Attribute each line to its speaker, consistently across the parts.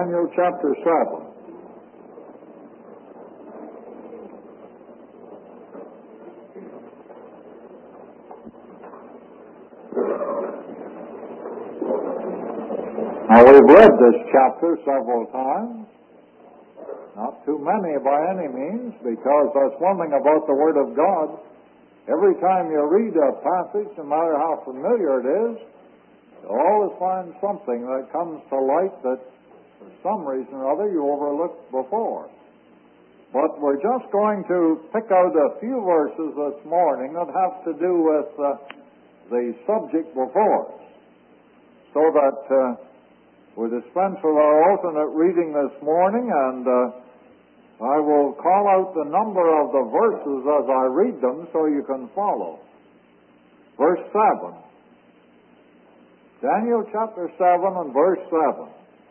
Speaker 1: Daniel chapter 7. Now, we've read this chapter several times. Not too many by any means, because that's one thing about the Word of God. Every time you read a passage, no matter how familiar it is, you'll always find something that comes to light that for some reason or other you overlooked before. But we're just going to pick out a few verses this morning that have to do with the subject before us, so that we dispense with our alternate reading this morning, and I will call out the number of the verses as I read them so you can follow. Verse 7. Daniel chapter 7 and verse 7.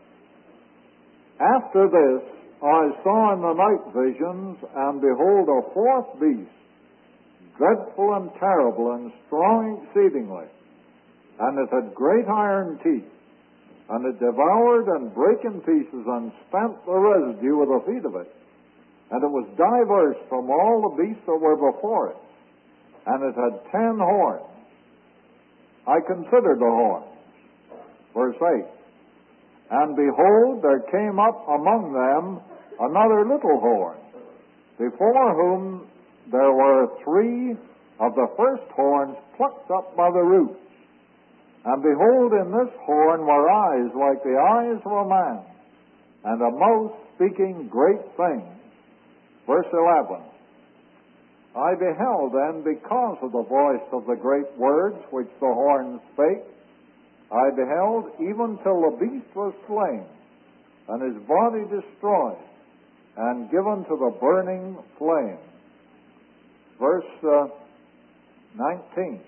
Speaker 1: After this I saw in the night visions, and behold, a fourth beast, dreadful and terrible and strong exceedingly, and it had great iron teeth, and it devoured and brake in pieces and spent the residue with the feet of it. And it was diverse from all the beasts that were before it. And it had 10 horns. I considered the horns. Verse 8. And behold, there came up among them another little horn, before whom there were 3 of the first horns plucked up by the roots. And behold, in this horn were eyes like the eyes of a man, and a mouth speaking great things. Verse 11. I beheld then, because of the voice of the great words which the horn spake, I beheld even till the beast was slain, and his body destroyed, and given to the burning flame. Verse 19.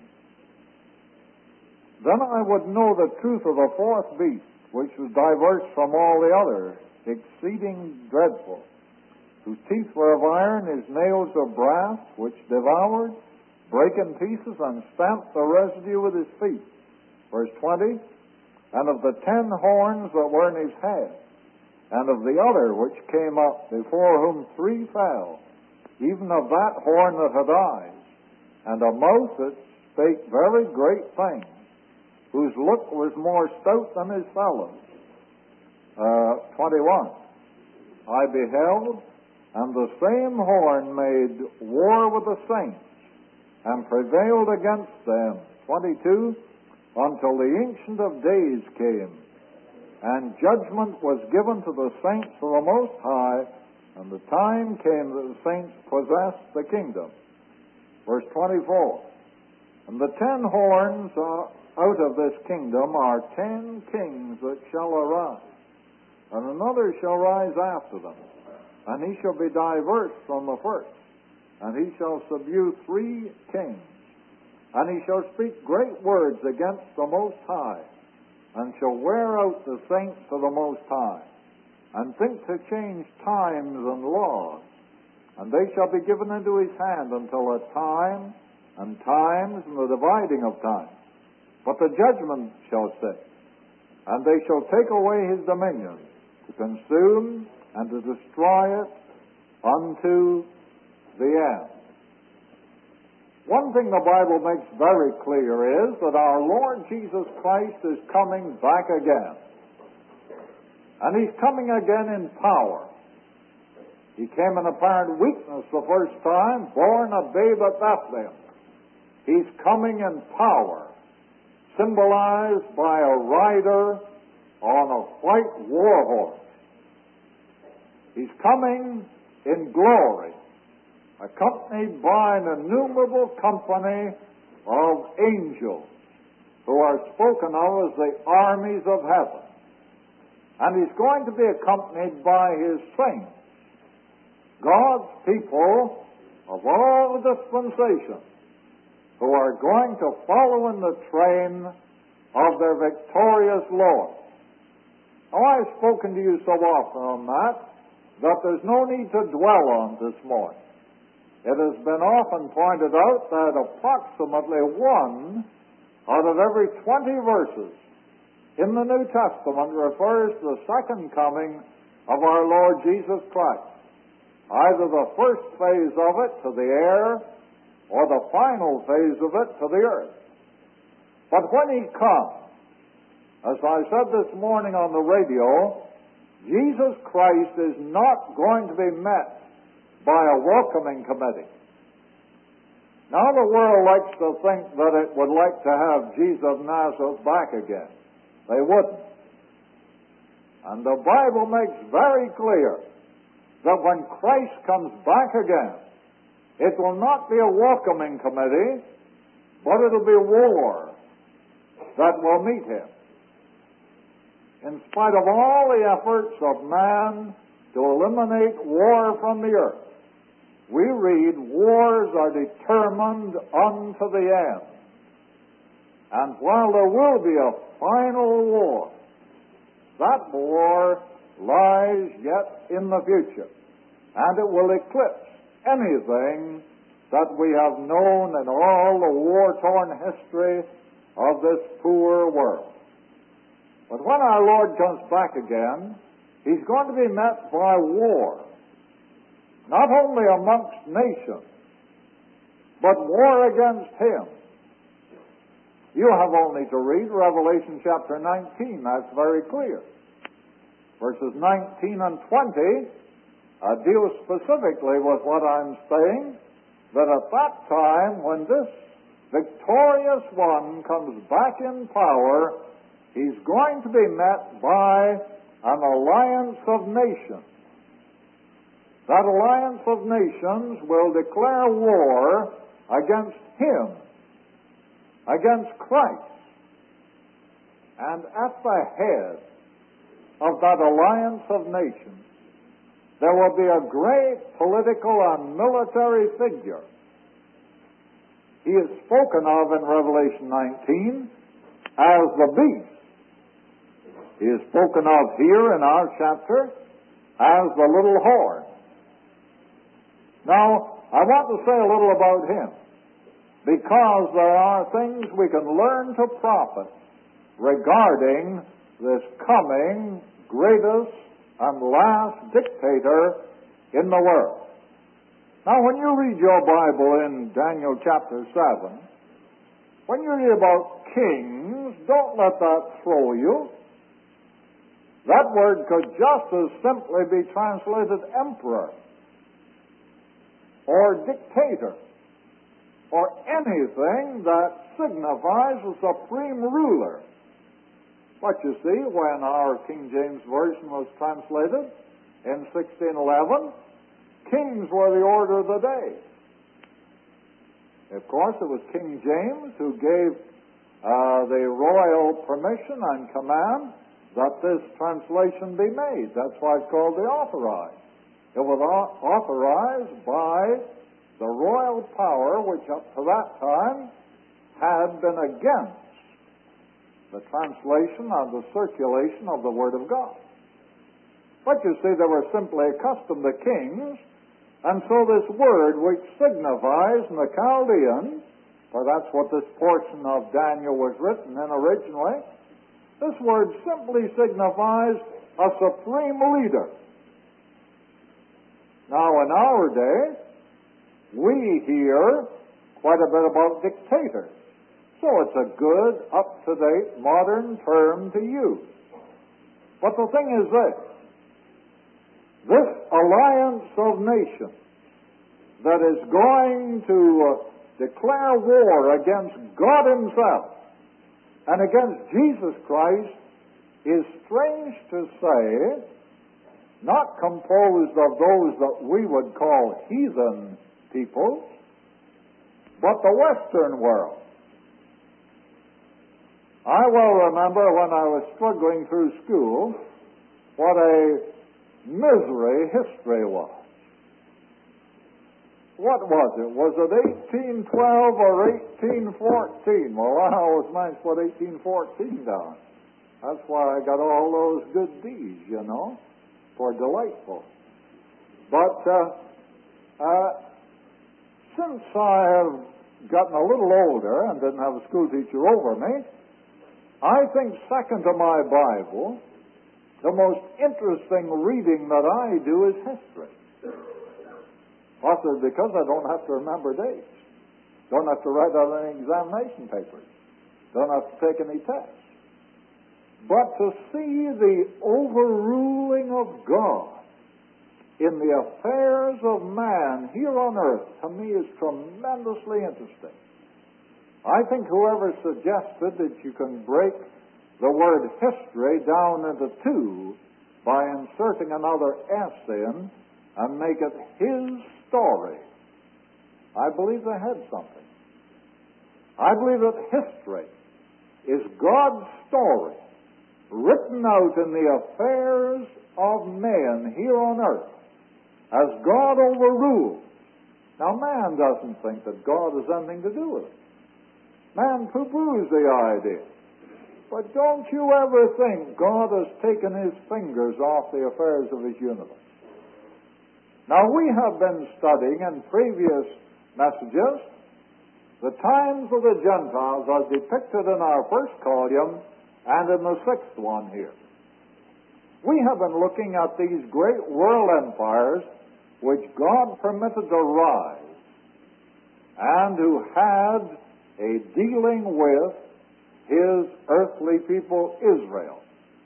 Speaker 1: Then I would know the truth of the fourth beast, which was diverse from all the others, exceeding dreadful, whose teeth were of iron, his nails of brass, which devoured, brake in pieces, and stamped the residue with his feet. Verse 20. And of the 10 horns that were in his head, and of the other which came up, before whom 3 fell, even of that horn that had eyes, and a mouth that spake very great things, whose look was more stout than his fellows. 21. I beheld, and the same horn made war with the saints, and prevailed against them. 22. Until the Ancient of Days came, and judgment was given to the saints of the Most High, and the time came that the saints possessed the kingdom. Verse 24. And the 10 horns out of this kingdom are 10 kings that shall arise, and another shall rise after them, and he shall be diverse from the first, and he shall subdue 3 kings, and he shall speak great words against the Most High, and shall wear out the saints of the Most High, and think to change times and laws, and they shall be given into his hand until a time and times and the dividing of time. But the judgment shall sit, and they shall take away his dominion, to consume and to destroy it unto the end. One thing the Bible makes very clear is that our Lord Jesus Christ is coming back again. And he's coming again in power. He came in apparent weakness the first time, born a babe at Bethlehem. He's coming in power, symbolized by a rider on a white war horse. He's coming in glory, accompanied by an innumerable company of angels who are spoken of as the armies of heaven. And he's going to be accompanied by his saints, God's people of all the dispensations, who are going to follow in the train of their victorious Lord. Now, I've spoken to you so often on that there's no need to dwell on this morning. It has been often pointed out that approximately 1 out of every 20 verses in the New Testament refers to the second coming of our Lord Jesus Christ. Either the first phase of it to the air, or the final phase of it to the earth. But when He comes, as I said this morning on the radio, Jesus Christ is not going to be met by a welcoming committee. Now the world likes to think that it would like to have Jesus of Nazareth back again. They wouldn't. And the Bible makes very clear that when Christ comes back again, it will not be a welcoming committee, but it'll be war that will meet Him. In spite of all the efforts of man to eliminate war from the earth, we read wars are determined unto the end. And while there will be a final war, that war lies yet in the future, and it will eclipse anything that we have known in all the war-torn history of this poor world. But when our Lord comes back again, He's going to be met by war, not only amongst nations, but war against Him. You have only to read Revelation chapter 19. That's very clear. Verses 19 and 20 deal specifically with what I'm saying, that at that time when this victorious one comes back in power, He's going to be met by an alliance of nations. That alliance of nations will declare war against Him, against Christ. And at the head of that alliance of nations, there will be a great political and military figure. He is spoken of in Revelation 19 as the beast. He is spoken of here in our chapter as the little horn. Now, I want to say a little about him, because there are things we can learn to profit regarding this coming greatest and last dictator in the world. Now, when you read your Bible in Daniel chapter 7, when you read about kings, don't let that throw you. That word could just as simply be translated emperor or dictator or anything that signifies a supreme ruler. But you see, when our King James Version was translated in 1611, kings were the order of the day. Of course, it was King James who gave the royal permission and command that this translation be made. That's why it's called the Authorized. It was authorized by the royal power, which up to that time had been against the translation and the circulation of the Word of God. But you see, they were simply accustomed to kings, and so this word, which signifies in the Chaldean, for that's what this portion of Daniel was written in originally, this word simply signifies a supreme leader. Now, in our day, we hear quite a bit about dictators. So it's a good, up-to-date, modern term to use. But the thing is this alliance of nations that is going to declare war against God Himself and against Jesus Christ is, strange to say, not composed of those that we would call heathen peoples, but the Western world. I well remember when I was struggling through school what a misery history was. What was it? Was it 1812 or 1814? Well, I always managed to put 1814 down. That's why I got all those good D's, you know, for delightful. But since I have gotten a little older and didn't have a school teacher over me, I think, second to my Bible, the most interesting reading that I do is history. Also because I don't have to remember dates. Don't have to write out any examination papers. Don't have to take any tests. But to see the overruling of God in the affairs of man here on earth, to me, is tremendously interesting. I think whoever suggested that you can break the word history down into two by inserting another S in and make it his story, I believe they had something. I believe that history is God's story written out in the affairs of men here on earth as God overrules. Now, man doesn't think that God has anything to do with it. Man poo-poos the idea. But don't you ever think God has taken his fingers off the affairs of his universe. Now, we have been studying in previous messages the times of the Gentiles as depicted in our first column and in the sixth one here. We have been looking at these great world empires which God permitted to rise and who had a dealing with his earthly people, Israel.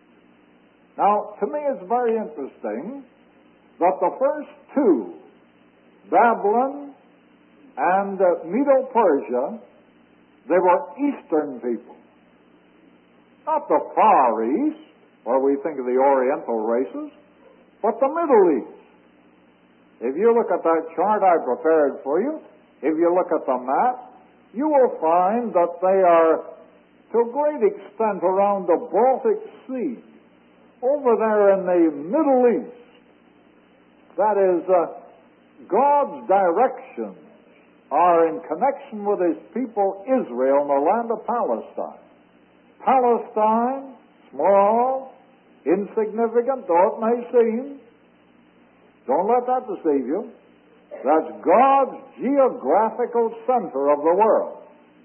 Speaker 1: Now, to me it's very interesting that the first two, Babylon and Medo-Persia, they were Eastern people. Not the Far East, where we think of the Oriental races, but the Middle East. If you look at that chart I prepared for you, if you look at the map, you will find that they are to a great extent around the Baltic Sea, over there in the Middle East. That is, God's directions are in connection with his people Israel in the land of Palestine. Palestine, small, insignificant, though it may seem, don't let that deceive you. That's God's geographical center of the world.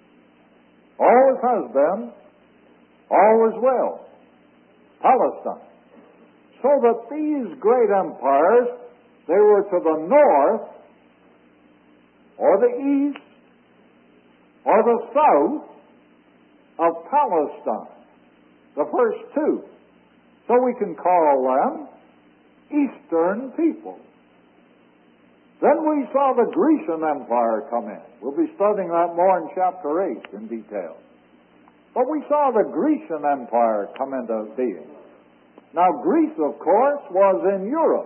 Speaker 1: Always has been, always will. Palestine. So that these great empires, they were to the north, or the east, or the south of Palestine. The first two. So we can call them Eastern people. Then we saw the Grecian Empire come in. We'll be studying that more in chapter 8 in detail. But we saw the Grecian Empire come into being. Now, Greece, of course, was in Europe,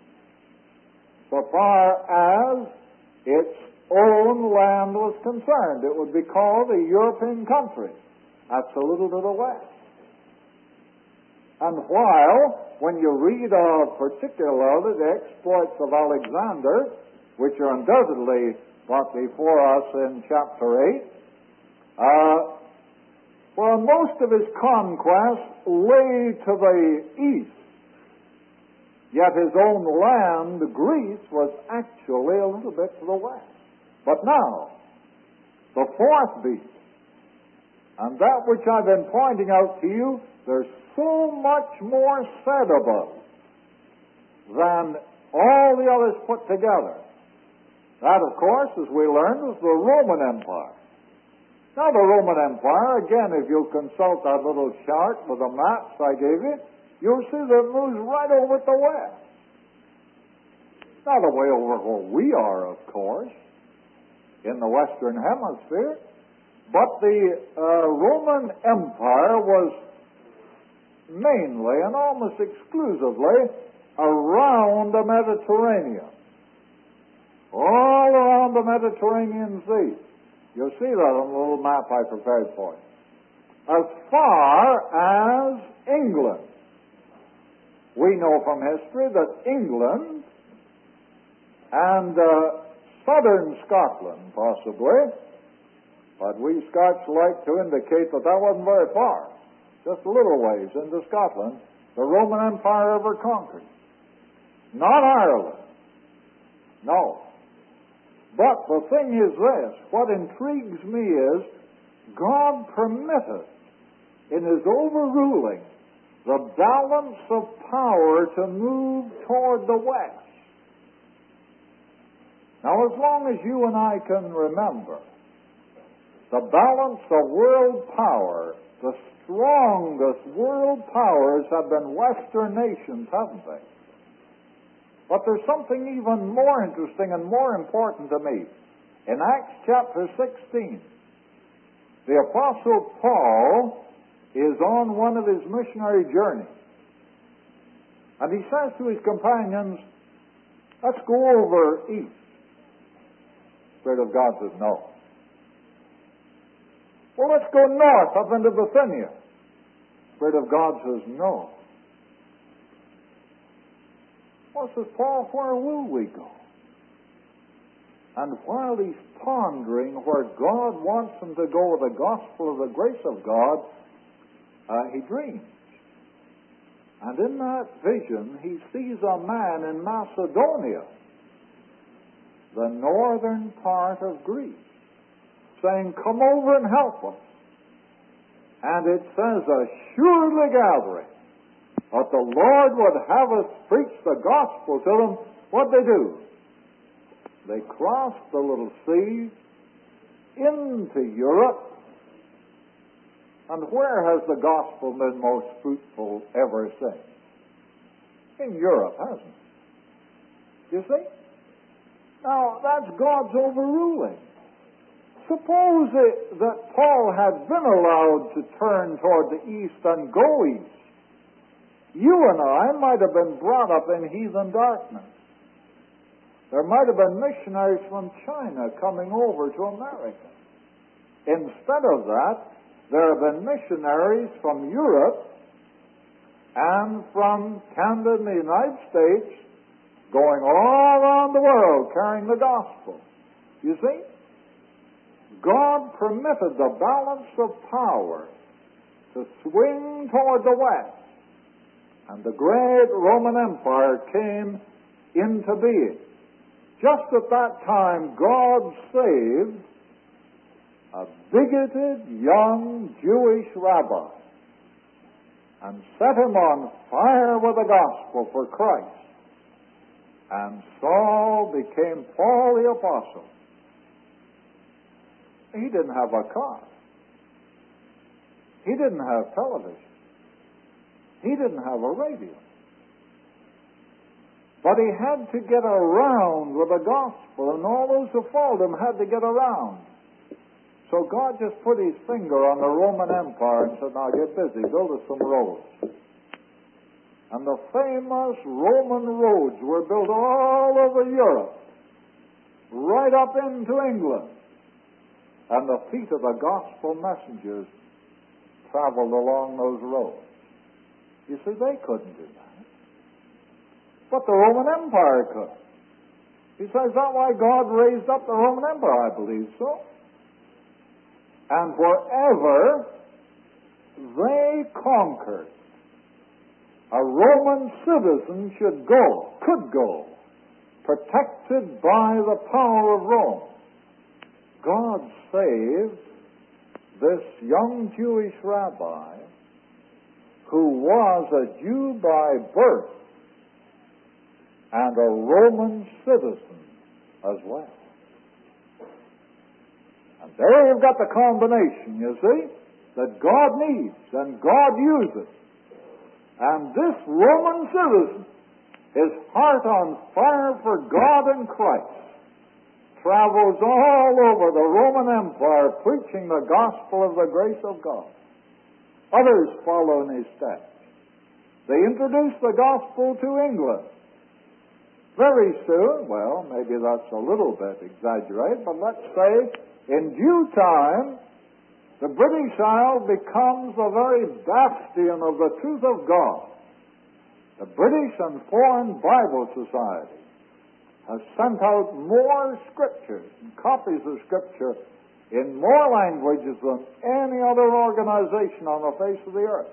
Speaker 1: so far as its own land was concerned. It would be called a European country. That's a little to the west. And while, when you read of particularly the exploits of Alexander, which are undoubtedly brought before us in chapter 8, well, most of his conquests lay to the east. Yet his own land, Greece, was actually a little bit to the west. But now, the fourth beast, and that which I've been pointing out to you, there's so much more said about than all the others put together. That, of course, as we learned, was the Roman Empire. Now, the Roman Empire, again, if you'll consult that little chart with the maps I gave you, you'll see that it moves right over to the west. Not away over where we are, of course, in the Western Hemisphere, but the Roman Empire was mainly and almost exclusively around the Mediterranean. All around the Mediterranean Sea. You'll see that on the little map I prepared for you. As far as England. We know from history that England and southern Scotland, possibly, but we Scots like to indicate that that wasn't very far. Just a little ways into Scotland, the Roman Empire ever conquered. Not Ireland. No. But the thing is this, what intrigues me is God permitted in his overruling the balance of power to move toward the west. Now, as long as you and I can remember, the balance of world power, the strongest world powers have been Western nations, haven't they? But there's something even more interesting and more important to me. In Acts chapter 16, the Apostle Paul is on one of his missionary journeys. And he says to his companions, let's go over east. Spirit of God says, no. Well, let's go north up into Bithynia. Spirit of God says, no. Well, says Paul, where will we go? And while he's pondering where God wants him to go with the gospel of the grace of God, he dreams. And in that vision, he sees a man in Macedonia, the northern part of Greece, saying, come over and help us. And it says, assuredly gathering that the Lord would have us preach the gospel to them. What'd they do? They crossed the little sea into Europe. And where has the gospel been most fruitful ever since? In Europe, hasn't it? You see? Now, that's God's overruling. Suppose that Paul had been allowed to turn toward the east and go east. You and I might have been brought up in heathen darkness. There might have been missionaries from China coming over to America. Instead of that, there have been missionaries from Europe and from Canada and the United States going all around the world carrying the gospel. You see? God permitted the balance of power to swing toward the west, and the great Roman Empire came into being. Just at that time, God saved a bigoted young Jewish rabbi and set him on fire with the gospel for Christ. And Saul became Paul the Apostle. He didn't have a car. He didn't have television. He didn't have a radio. But he had to get around with the gospel, and all those who followed him had to get around. So God just put his finger on the Roman Empire and said, now get busy, build us some roads. And the famous Roman roads were built all over Europe, right up into England. And the feet of the gospel messengers traveled along those roads. You see, they couldn't do that. But the Roman Empire could. He says, is that why God raised up the Roman Empire? I believe so. And wherever they conquered, a Roman citizen could go, protected by the power of Rome. God saved this young Jewish rabbi who was a Jew by birth and a Roman citizen as well. And there you've got the combination, you see, that God needs and God uses. And this Roman citizen, his heart on fire for God and Christ, travels all over the Roman Empire preaching the gospel of the grace of God. Others follow in his steps. They introduce the gospel to England. Very soon, well, maybe that's a little bit exaggerated, but let's say in due time, the British Isles becomes the very bastion of the truth of God. The British and Foreign Bible Society has sent out more scriptures and copies of Scripture in more languages than any other organization on the face of the earth.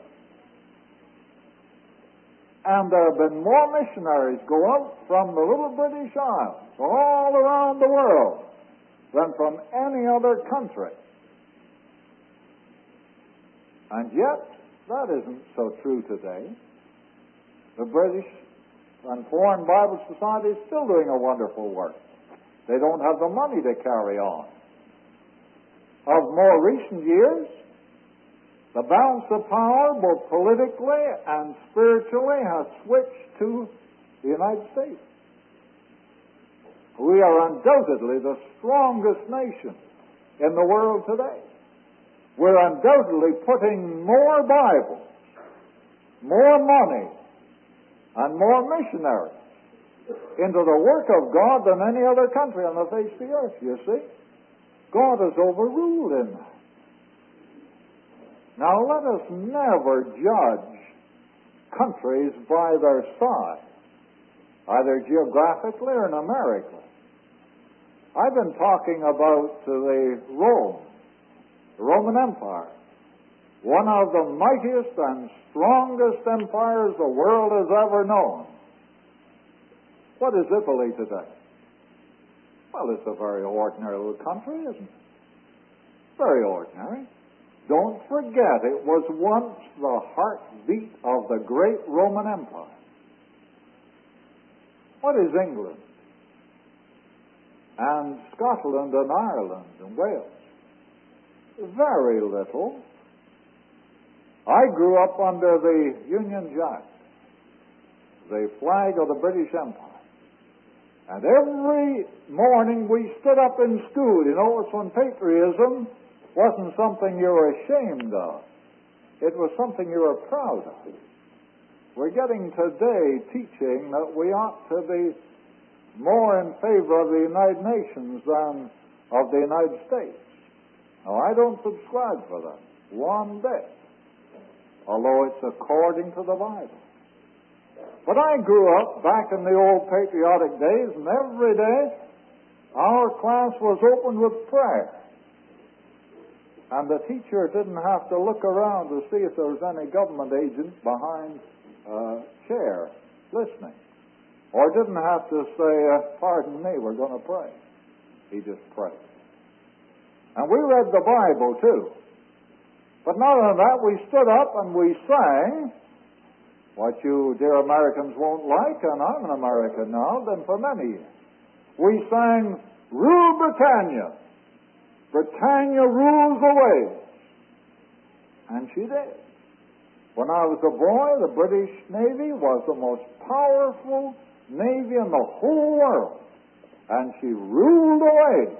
Speaker 1: And there have been more missionaries go out from the little British Isles all around the world than from any other country. And yet, that isn't so true today. The British and Foreign Bible Society is still doing a wonderful work. They don't have the money to carry on. Of more recent years, the balance of power, both politically and spiritually, has switched to the United States. We are undoubtedly the strongest nation in the world today. We're undoubtedly putting more Bibles, more money, and more missionaries into the work of God than any other country on the face of the earth, you see. God has overruled in that. Now let us never judge countries by their size, either geographically or numerically. I've been talking about the Roman Empire, one of the mightiest and strongest empires the world has ever known. What is Italy today? Well, it's a very ordinary little country, isn't it? Very ordinary. Don't forget, it was once the heartbeat of the great Roman Empire. What is England? And Scotland and Ireland and Wales? Very little. I grew up under the Union Jack, the flag of the British Empire. And every morning we stood up in school. You know, it's when patriotism wasn't something you were ashamed of. It was something you were proud of. We're getting today teaching that we ought to be more in favor of the United Nations than of the United States. Now, I don't subscribe for that one bit, although it's according to the Bible. But I grew up back in the old patriotic days, and every day our class was opened with prayer. And the teacher didn't have to look around to see if there was any government agent behind a chair listening. Or didn't have to say, pardon me, we're going to pray. He just prayed. And we read the Bible too. But not only that, we stood up and we sang what you dear Americans won't like, and I'm an American now, been for many years. We sang, Rule Britannia. Britannia rules the waves. And she did. When I was a boy, the British Navy was the most powerful navy in the whole world. And she ruled the waves.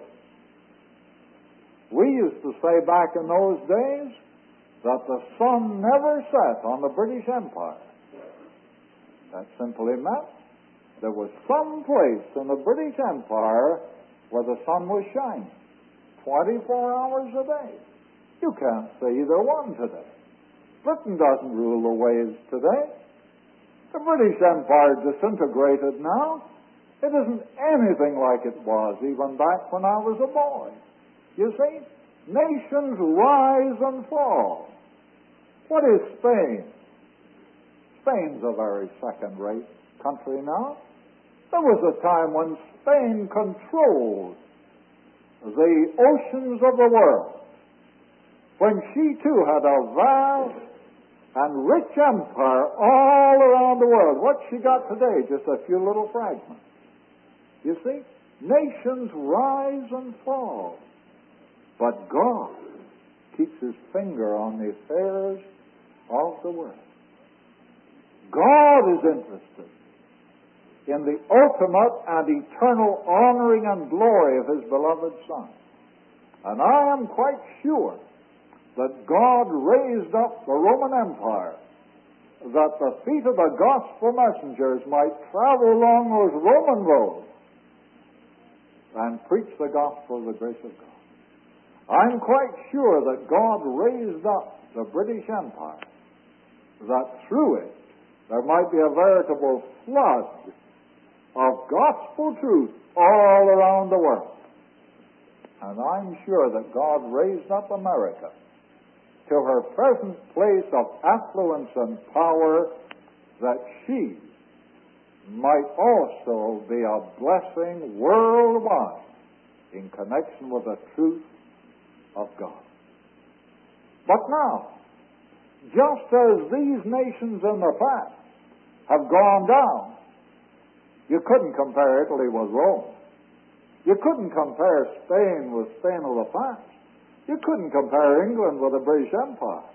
Speaker 1: We used to say back in those days that the sun never set on the British Empire. That simply meant there was some place in the British Empire where the sun was shining 24 hours a day. You can't say either one today. Britain doesn't rule the waves today. The British Empire disintegrated now. It isn't anything like it was even back when I was a boy. You see, nations rise and fall. What is Spain? Spain's a very second-rate country now. There was a time when Spain controlled the oceans of the world, when she too had a vast and rich empire all around the world. What she got today? Just a few little fragments. You see, nations rise and fall, but God keeps His finger on the affairs of the world. God is interested in the ultimate and eternal honoring and glory of His beloved Son. And I am quite sure that God raised up the Roman Empire that the feet of the gospel messengers might travel along those Roman roads and preach the gospel of the grace of God. I'm quite sure that God raised up the British Empire that through it there might be a veritable flood of gospel truth all around the world. And I'm sure that God raised up America to her present place of affluence and power, that she might also be a blessing worldwide in connection with the truth of God. But now, just as these nations in the past have gone down, you couldn't compare Italy with Rome. You couldn't compare Spain with Spain of the past. You couldn't compare England with the British Empire.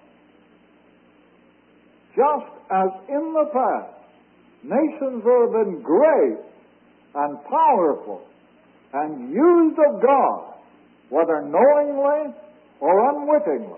Speaker 1: Just as in the past, nations that have been great and powerful and used of God, whether knowingly or unwittingly.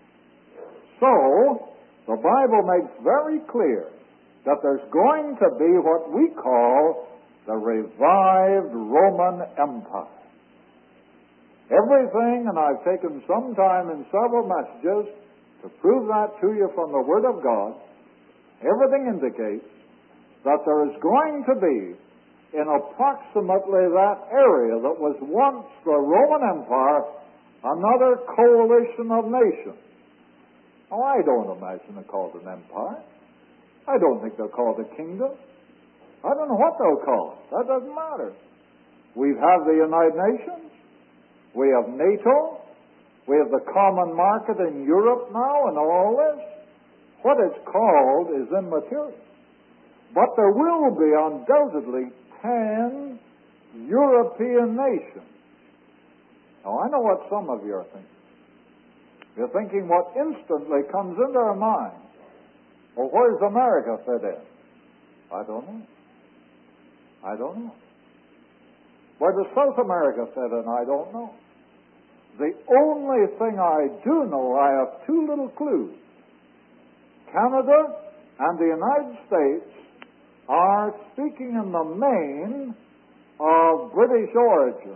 Speaker 1: So, the Bible makes very clear that there's going to be what we call the revived Roman Empire. Everything, and I've taken some time in several messages to prove that to you from the Word of God, everything indicates that there is going to be, in approximately that area that was once the Roman Empire, another coalition of nations. Oh, I don't imagine they're called an empire. I don't think they're called a kingdom. I don't know what they'll call it. That doesn't matter. We have the United Nations. We have NATO. We have the common market in Europe now and all this. What it's called is immaterial. But there will be undoubtedly 10 European nations. Now, I know what some of you are thinking. You're thinking what instantly comes into our mind. Well, where does America fit in? I don't know. I don't know. Where does South America fit in? I don't know. The only thing I do know, I have two little clues. Canada and the United States are, speaking in the main, of British origin.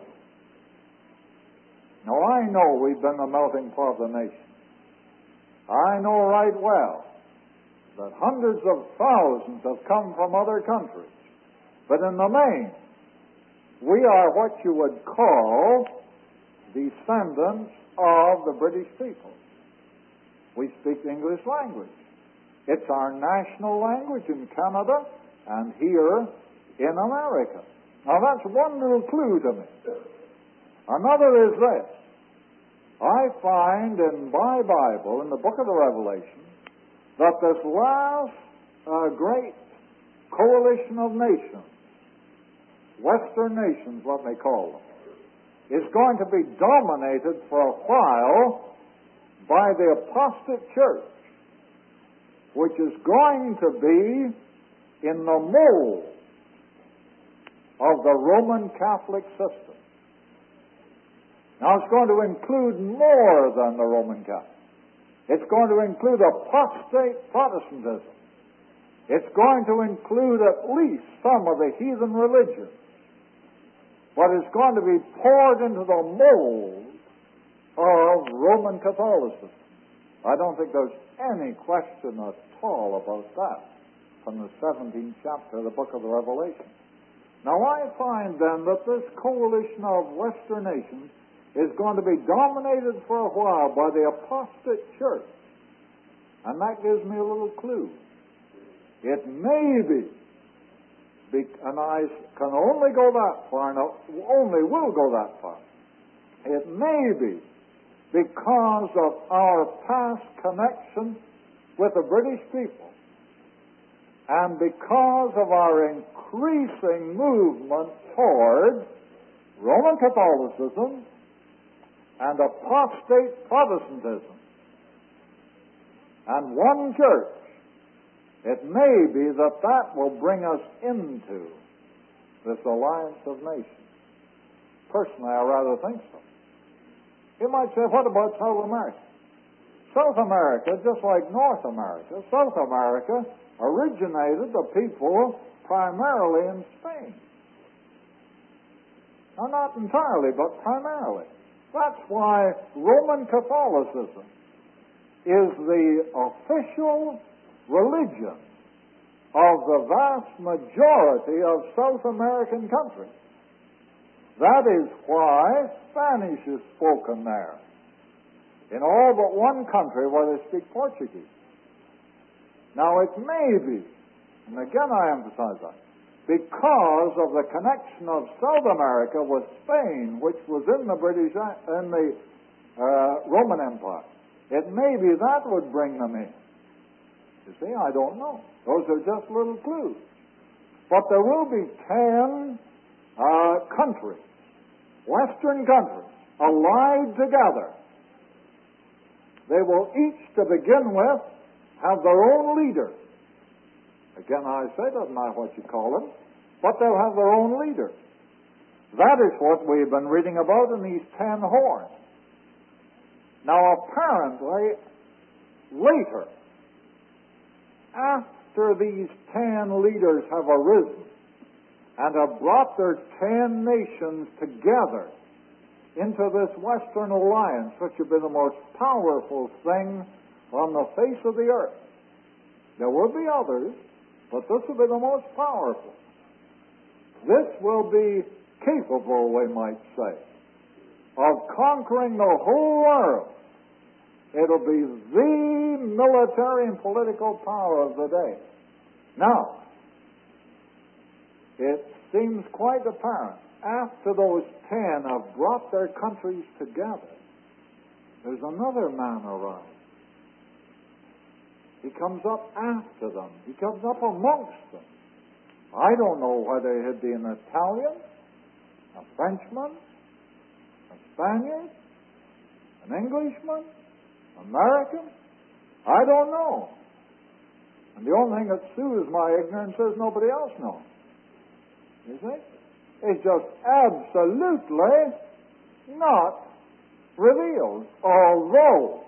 Speaker 1: Now, I know we've been the melting pot of the nation. I know right well that hundreds of thousands have come from other countries. But in the main, we are what you would call descendants of the British people. We speak the English language. It's our national language in Canada and here in America. Now, that's one little clue to me. Another is this. I find in my Bible, in the book of the Revelation, that this last great coalition of nations, Western nations, what they call them, is going to be dominated for a while by the apostate church, which is going to be in the mold of the Roman Catholic system. Now, it's going to include more than the Roman Catholic. It's going to include apostate Protestantism. It's going to include at least some of the heathen religions. But it's going to be poured into the mold of Roman Catholicism. I don't think there's any question at all about that from the 17th chapter of the book of the Revelation. Now, I find then that this coalition of Western nations is going to be dominated for a while by the apostate church. And that gives me a little clue. It may be, and I can only go that far, and only will go that far. It may be because of our past connection with the British people and because of our increasing movement toward Roman Catholicism and apostate Protestantism and one church, it may be that that will bring us into this alliance of nations. Personally, I rather think so. You might say, what about South America? South America, just like North America, South America originated the people primarily in Spain. Now, not entirely, but primarily. That's why Roman Catholicism is the official religion of the vast majority of South American countries. That is why Spanish is spoken there, in all but one country where they speak Portuguese. Now, it may be, and again I emphasize that, because of the connection of South America with Spain, which was in the Roman Empire. It may be that would bring them in. You see, I don't know. Those are just little clues. But there will be 10 countries, Western countries, allied together. They will each, to begin with, have their own leader. Again, I say, doesn't matter what you call them, but they'll have their own leader. That is what we've been reading about in these 10 horns. Now, apparently, later, after these 10 leaders have arisen and have brought their 10 nations together into this Western alliance, which would be the most powerful thing on the face of the earth. There will be others, but this will be the most powerful. This will be capable, we might say, of conquering the whole world. It'll be the military and political power of the day. Now, it seems quite apparent, after those 10 have brought their countries together, there's another man arrives. He comes up after them. He comes up amongst them. I don't know whether he'd be an Italian, a Frenchman, a Spaniard, an Englishman, American. I don't know. And the only thing that soothes my ignorance is nobody else knows. You see? It's just absolutely not revealed. Although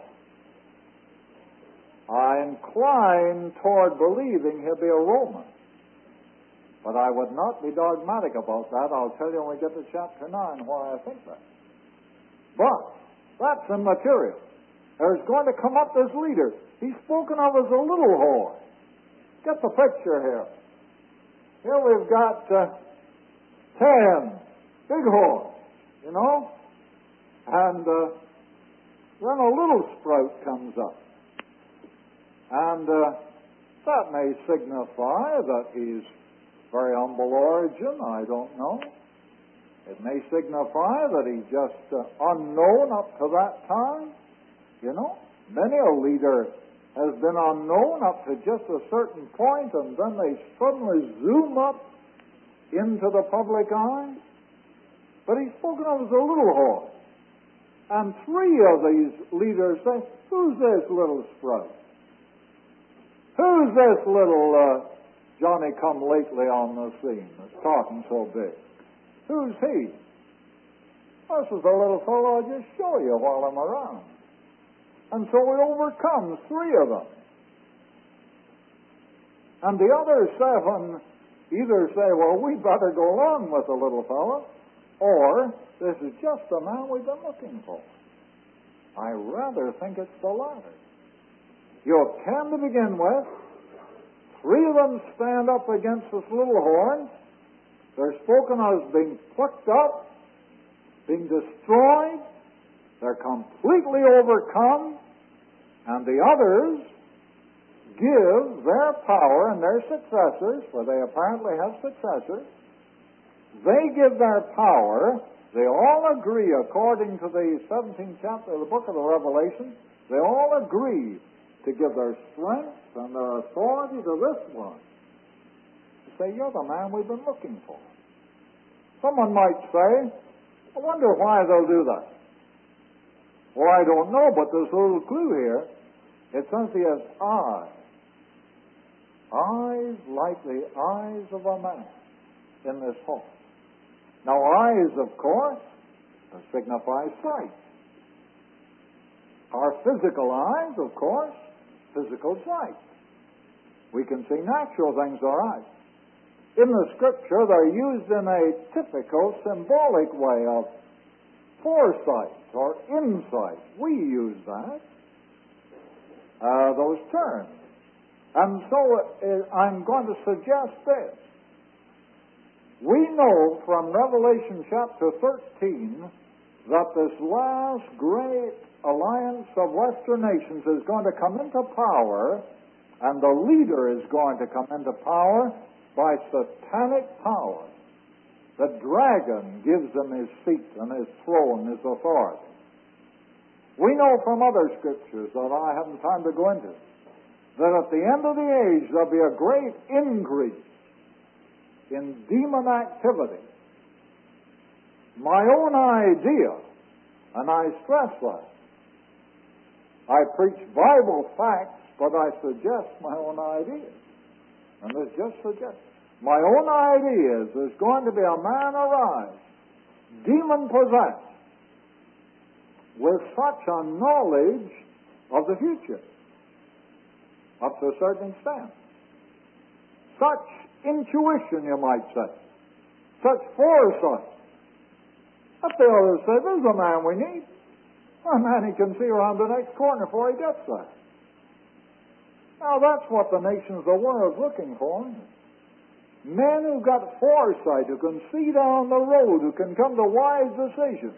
Speaker 1: I incline toward believing he'll be a Roman. But I would not be dogmatic about that. I'll tell you when we get to chapter 9 why I think that. But that's immaterial. There's going to come up this leader. He's spoken of as a little horn. Get the picture here. Here we've got 10 big horns, you know, and then a little sprout comes up. And that may signify that he's very humble origin, I don't know. It may signify that he's just unknown up to that time. You know, many a leader has been unknown up to just a certain point, and then they suddenly zoom up into the public eye. But he's spoken of as a little horn. And 3 of these leaders say, who's this little sprout? Who's this little Johnny-come-lately on the scene that's talking so big? Who's he? This is the little fellow I'll just show you while I'm around. And so he overcomes 3 of them. And the other 7 either say, well, we better go along with the little fellow, or this is just the man we've been looking for. I rather think it's the latter. You have 10 to begin with. 3 of them stand up against this little horn. They're spoken of as being plucked up, being destroyed. They're completely overcome. And the others give their power and their successors, for they apparently have successors. They give their power. They all agree, according to the 17th chapter of the book of the Revelation, they all agree to give their strength and their authority to this one. To say, you're the man we've been looking for. Someone might say, I wonder why they'll do that. Well, I don't know, but there's a little clue here. It says he has eyes. Eyes like the eyes of a man in this horn. Now, eyes, of course, signify sight. Our physical eyes, of course, physical sight. We can see natural things all right. In the Scripture, they're used in a typical, symbolic way of foresight or insight. We use that, those terms. And so I'm going to suggest this. We know from Revelation chapter 13 that this last great alliance of Western nations is going to come into power, and the leader is going to come into power by satanic power. The dragon gives him his seat and his throne, his authority. We know from other scriptures that I haven't time to go into that at the end of the age there'll be a great increase in demon activity. My own idea, and I stress that. I preach Bible facts, but I suggest my own ideas. And it's just suggestion. My own idea is there's going to be a man arise, demon-possessed, with such a knowledge of the future, up to a certain extent. Such intuition, you might say. Such foresight. That the others say, this is the man we need. A man he can see around the next corner before he gets there. Now that's what the nations of the world is looking for. Men who've got foresight, who can see down the road, who can come to wise decisions.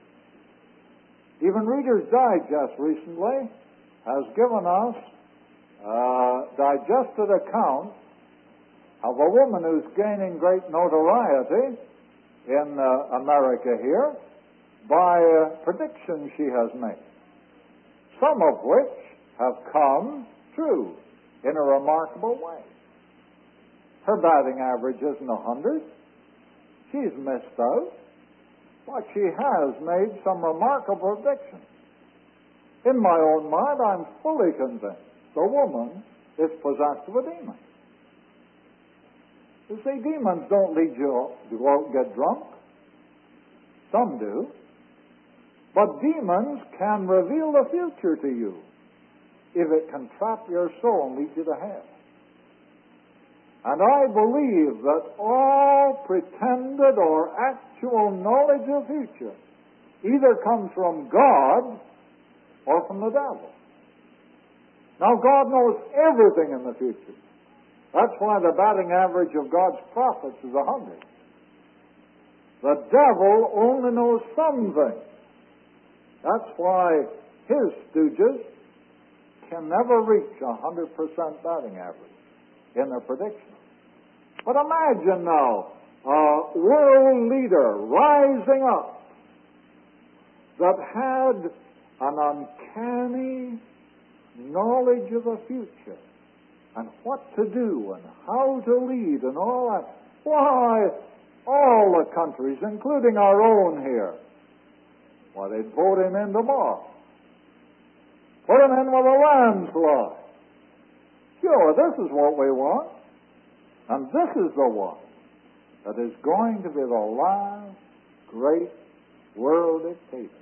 Speaker 1: Even Reader's Digest recently has given us a digested account of a woman who's gaining great notoriety in America here by predictions she has made, some of which have come true in a remarkable way. Her batting average isn't 100. She's missed out, but she has made some remarkable predictions. In my own mind, I'm fully convinced the woman is possessed with a demon. You see, demons don't lead you to go out and get drunk. Some do. But demons can reveal the future to you if it can trap your soul and lead you to hell. And I believe that all pretended or actual knowledge of the future either comes from God or from the devil. Now, God knows everything in the future. That's why the batting average of God's prophets is 100. The devil only knows some things. That's why his stooges can never reach 100% batting average in their predictions. But imagine now a world leader rising up that had an uncanny knowledge of the future and what to do and how to lead and all that. Why, all the countries, including our own here, why, they'd vote him in tomorrow. Put him in with a landslide. Sure, this is what we want. And this is the one that is going to be the last great world dictator.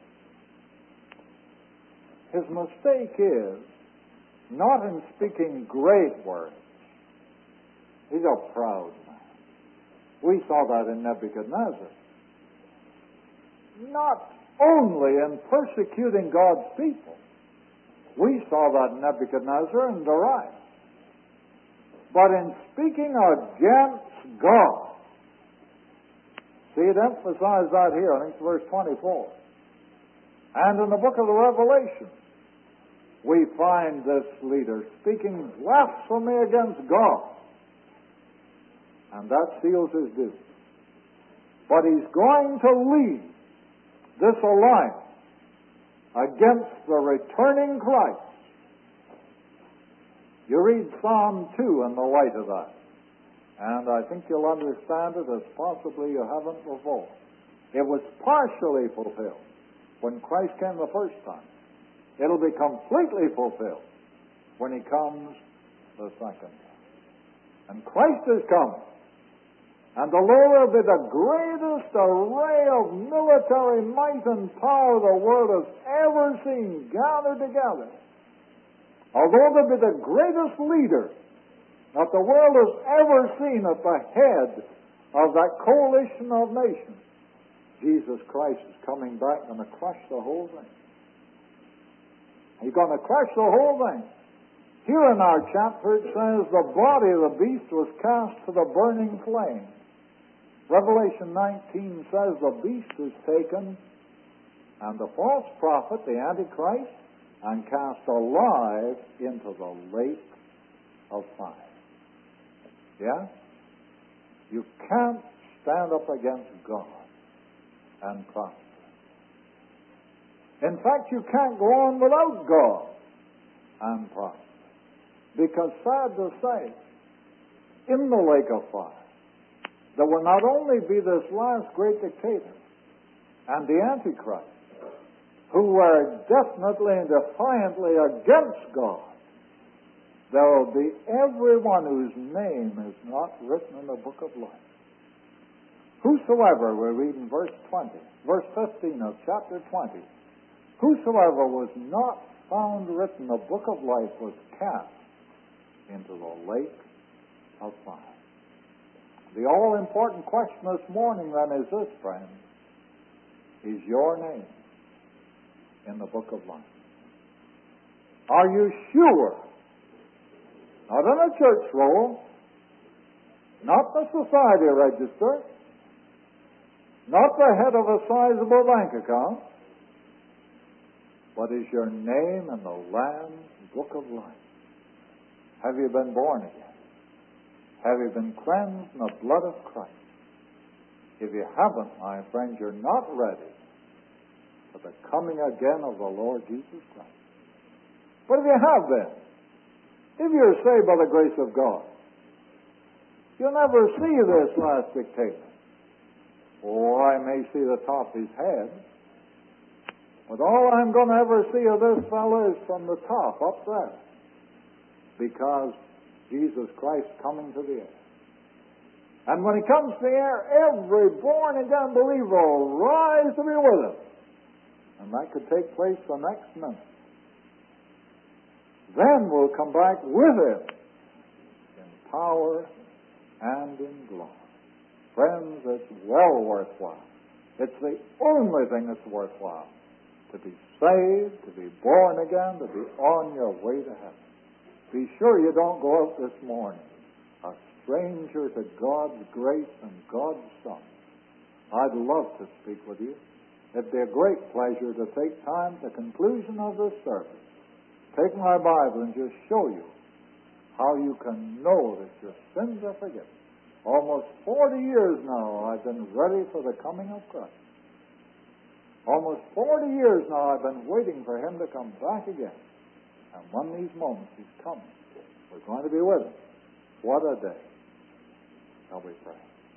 Speaker 1: His mistake is not in speaking great words. He's a proud man. We saw that in Nebuchadnezzar. Not only in persecuting God's people. We saw that in Nebuchadnezzar and Darius. But in speaking against God. See, it emphasized that here. I think it's verse 24. And in the book of the Revelation, we find this leader speaking blasphemy against God. And that seals his doom. But he's going to lead this alliance against the returning Christ. You read Psalm 2 in the light of that, and I think you'll understand it as possibly you haven't before. It was partially fulfilled when Christ came the first time. It'll be completely fulfilled when he comes the second time. And Christ is coming. And the Lord will be the greatest array of military might and power the world has ever seen gathered together. Although there be the greatest leader that the world has ever seen at the head of that coalition of nations, Jesus Christ is coming back and going to crush the whole thing. He's going to crush the whole thing. Here in our chapter it says the body of the beast was cast to the burning flame. Revelation 19 says the beast is taken and the false prophet, the Antichrist, and cast alive into the lake of fire. Yeah? You can't stand up against God and prosper. In fact, you can't go on without God and prosper. Because sad to say, in the lake of fire, there will not only be this last great dictator and the Antichrist, who were definitely and defiantly against God, there will be everyone whose name is not written in the book of life. Whosoever, we read in verse 15 of chapter 20, whosoever was not found written in the book of life was cast into the lake of fire. The all-important question this morning then is this, friends. Is your name in the book of life? Are you sure? Not in a church roll, not the society register, not the head of a sizable bank account, but is your name in the Lamb's book of life? Have you been born again? Have you been cleansed in the blood of Christ? If you haven't, my friends, you're not ready for the coming again of the Lord Jesus Christ. But if you have been, if you're saved by the grace of God, you'll never see this last dictator. Or I may see the top of his head, but all I'm going to ever see of this fellow is from the top, up there. Because Jesus Christ coming to the air. And when he comes to the air, every born-again believer will rise to be with him. And that could take place the next minute. Then we'll come back with him in power and in glory. Friends, it's well worthwhile. It's the only thing that's worthwhile. To be saved, to be born again, to be on your way to heaven. Be sure you don't go out this morning a stranger to God's grace and God's Son. I'd love to speak with you. It'd be a great pleasure to take time at the conclusion of this service, take my Bible and just show you how you can know that your sins are forgiven. Almost 40 years now I've been ready for the coming of Christ. Almost 40 years now I've been waiting for him to come back again. And one of these moments he's coming. We're going to be with him. What a day. Shall we pray?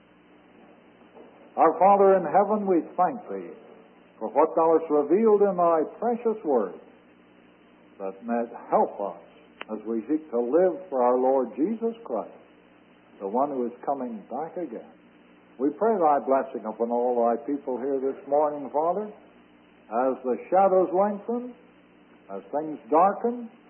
Speaker 1: Our Father in heaven, we thank thee for what thou hast revealed in thy precious word, that may help us as we seek to live for our Lord Jesus Christ, the one who is coming back again. We pray thy blessing upon all thy people here this morning, Father, as the shadows lengthen, as things darken,